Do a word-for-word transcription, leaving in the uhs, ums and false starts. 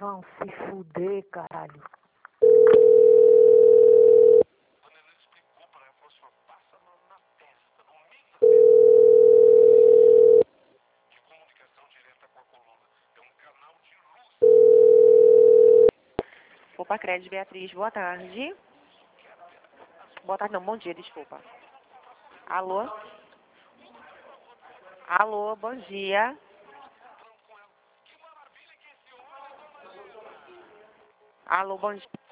Vão se fuder, caralho. Opa, Crédito Beatriz, boa tarde. Boa tarde, não, bom dia, desculpa. Alô? Alô, bom dia. Alô, bom dia.